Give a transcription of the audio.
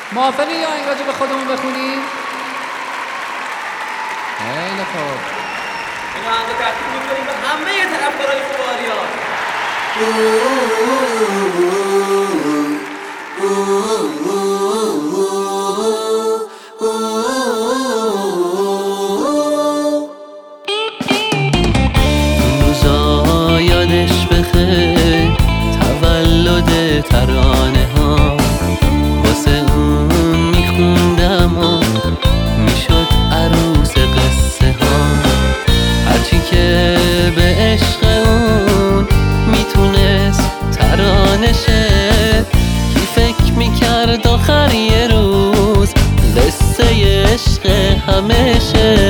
موافقی یا آهنگ راجع به خودمون بخونیم؟ خیلی خوب. این آهنگ رو تقدیم می‌کنیم به همه طرفدارای خوب آریا. روزا یادش بخیر تولد ترانه ها، واسه اون میخوندم و میشد عروس قصه ها. هرچی که به عشق اون میتونست ترانه شه، کی فکر میکرد آخر یه روز قصه عشق همه شه.